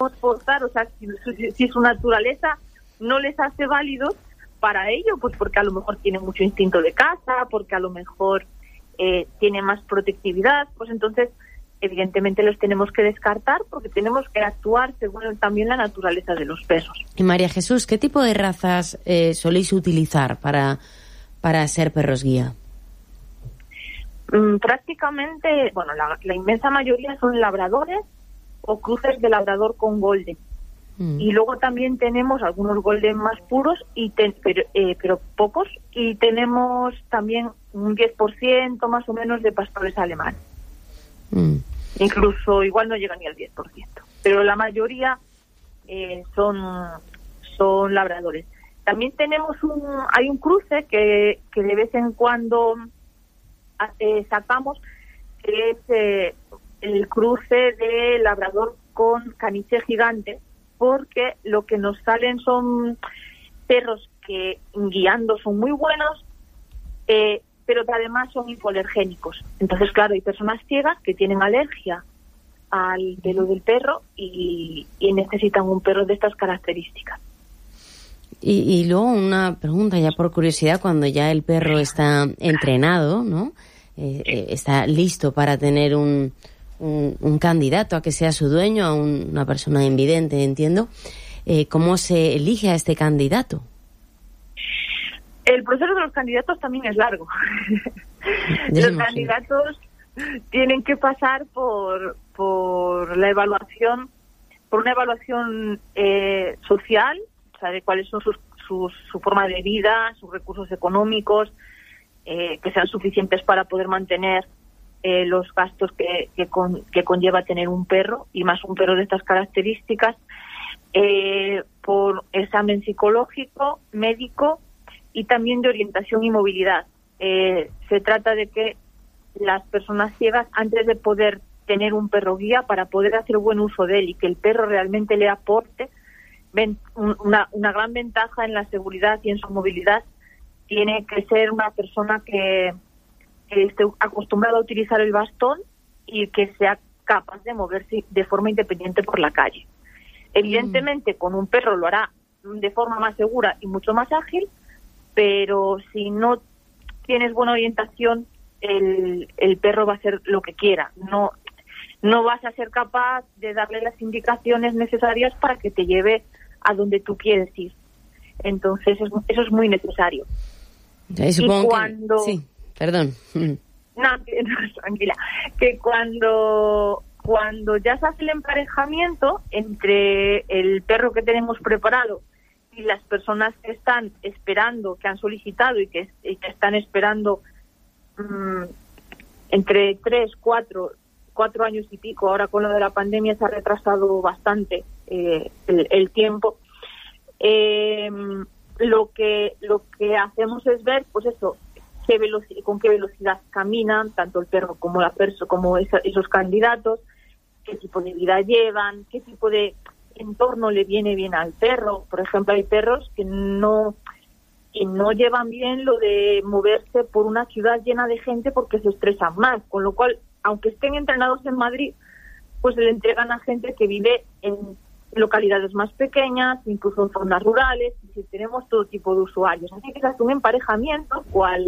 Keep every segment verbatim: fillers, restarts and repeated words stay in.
podemos forzar, o sea, si, si su naturaleza no les hace válidos para ello, pues porque a lo mejor tiene mucho instinto de caza, porque a lo mejor eh, tiene más protectividad, pues entonces evidentemente los tenemos que descartar porque tenemos que actuar según también la naturaleza de los perros. Y María Jesús, ¿qué tipo de razas eh, soléis utilizar para, para ser perros guía? Mm, prácticamente, bueno, la, la inmensa mayoría son labradores o cruces de labrador con golden. Mm. Y luego también tenemos algunos golden más puros, y ten, pero, eh, pero pocos, y tenemos también un diez por ciento más o menos de pastores alemanes. Mm. Incluso igual no llega ni al diez por ciento, pero la mayoría eh, son son labradores. También tenemos un hay un cruce que, que de vez en cuando eh, sacamos, que es eh, el cruce de labrador con caniche gigante, porque lo que nos salen son perros que guiando son muy buenos, eh, pero que además son hipoalergénicos. Entonces, claro, hay personas ciegas que tienen alergia al pelo del perro y, y necesitan un perro de estas características. Y, y luego una pregunta ya por curiosidad, cuando ya el perro está entrenado, ¿no? Eh, eh, está listo para tener un, un, un candidato a que sea su dueño, a un, una persona invidente, entiendo. Eh, ¿Cómo se elige a este candidato? El proceso de los candidatos también es largo. Los candidatos tienen que pasar por por la evaluación, por una evaluación eh, social, o sea, de cuáles son sus, sus su forma de vida, sus recursos económicos, eh, que sean suficientes para poder mantener eh, los gastos que que, con, que conlleva tener un perro, y más un perro de estas características, eh, por examen psicológico, médico, y también de orientación y movilidad. Eh, se trata de que las personas ciegas, antes de poder tener un perro guía, para poder hacer buen uso de él y que el perro realmente le aporte ven, una, una gran ventaja en la seguridad y en su movilidad, tiene que ser una persona que, que esté acostumbrada a utilizar el bastón y que sea capaz de moverse de forma independiente por la calle. Evidentemente, mm. con un perro lo hará de forma más segura y mucho más ágil, pero si no tienes buena orientación, el, el perro va a hacer lo que quiera. No, no vas a ser capaz de darle las indicaciones necesarias para que te lleve a donde tú quieres ir. Entonces, eso, eso es muy necesario. Y, supongo y cuando... que... Sí, perdón. No, no, tranquila. Que cuando, cuando ya se hace el emparejamiento entre el perro que tenemos preparado y las personas que están esperando, que han solicitado y que, y que están esperando mmm, entre tres, cuatro, cuatro años y pico, ahora con lo de la pandemia se ha retrasado bastante eh, el, el tiempo, eh, lo que lo que hacemos es ver, pues eso, qué velocidad, con qué velocidad caminan, tanto el perro como la perso, como esa, esos candidatos, qué tipo de vida llevan, qué tipo de entorno le viene bien al perro. Por ejemplo, hay perros que no que no llevan bien lo de moverse por una ciudad llena de gente porque se estresan más, con lo cual, aunque estén entrenados en Madrid, pues se le entregan a gente que vive en localidades más pequeñas, incluso en zonas rurales, y si tenemos todo tipo de usuarios. Así que se hace un emparejamiento, cual,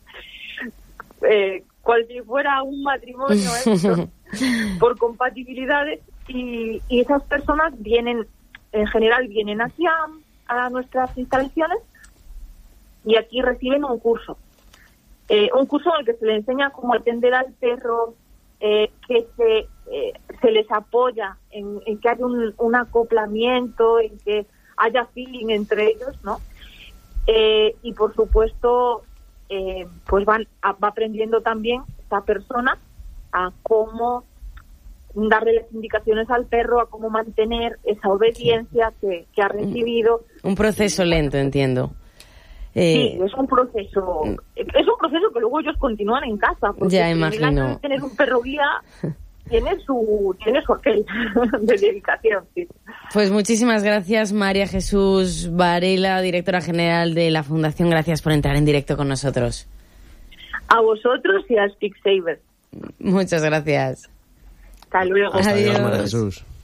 eh, cual si fuera un matrimonio esto, por compatibilidades. Y, y esas personas vienen, en general, vienen aquí a, a nuestras instalaciones y aquí reciben un curso. Eh, un curso en el que se les enseña cómo atender al perro, eh, que se, eh, se les apoya en, en que haya un, un acoplamiento, en que haya feeling entre ellos, ¿no? Eh, y, por supuesto, eh, pues van a, va aprendiendo también esta persona a cómo darle las indicaciones al perro, a cómo mantener esa obediencia que, que ha recibido. Un proceso lento, entiendo. Eh, sí, es un proceso es un proceso que luego ellos continúan en casa, porque ya imagino. Tener un perro guía tiene su tiene su aquel de dedicación. Sí. Pues muchísimas gracias, María Jesús Varela, directora general de la Fundación. Gracias por entrar en directo con nosotros. A vosotros y a Speak Saver. Muchas gracias. Hasta luego. Hasta Adiós. luego, María Jesús.